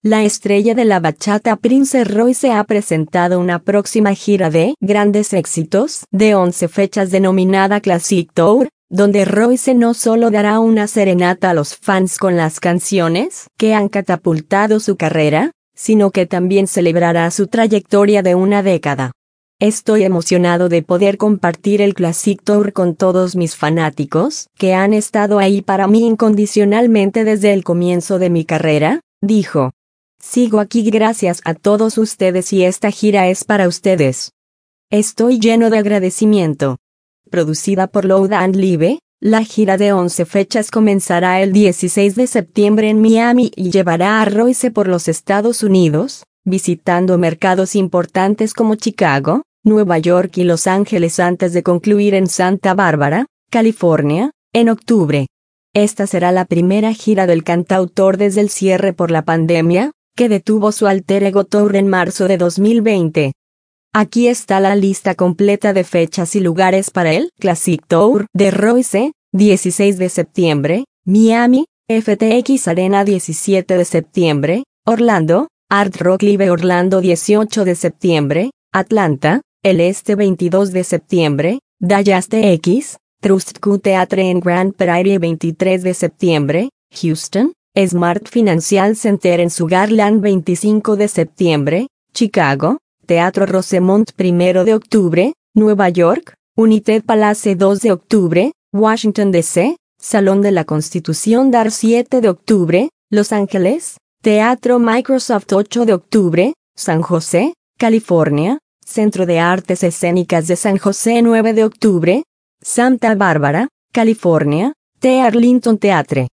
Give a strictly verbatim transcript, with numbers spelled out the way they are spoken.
La estrella de la bachata Prince Royce ha presentado una próxima gira de grandes éxitos de once fechas denominada Classic Tour, donde Royce no solo dará una serenata a los fans con las canciones que han catapultado su carrera, sino que también celebrará su trayectoria de una década. Estoy emocionado de poder compartir el Classic Tour con todos mis fanáticos, que han estado ahí para mí incondicionalmente desde el comienzo de mi carrera, dijo. Sigo aquí gracias a todos ustedes y esta gira es para ustedes. Estoy lleno de agradecimiento. Producida por Loud and Live, la gira de once fechas comenzará el dieciséis de septiembre en Miami y llevará a Royce por los Estados Unidos, visitando mercados importantes como Chicago, Nueva York y Los Ángeles antes de concluir en Santa Bárbara, California, en octubre. Esta será la primera gira del cantautor desde el cierre por la pandemia, que detuvo su alter ego tour en marzo de dos mil veinte. Aquí está la lista completa de fechas y lugares para el Classic Tour de Royce, dieciséis de septiembre, Miami, F T X Arena diecisiete de septiembre, Orlando, Hard Rock Live Orlando dieciocho de septiembre, Atlanta, El Este veintidós de septiembre, Dallas T X, Trust Q Theatre en Grand Prairie veintitrés de septiembre, Houston, Smart Financial Center en Sugarland veinticinco de septiembre, Chicago, Teatro Rosemont primero de octubre, Nueva York, United Palace dos de octubre, Washington D C, Salón de la Constitución D A R siete de octubre, Los Ángeles, Teatro Microsoft ocho de octubre, San José, California, Centro de Artes Escénicas de San José nueve de octubre, Santa Bárbara, California, The Arlington Theatre.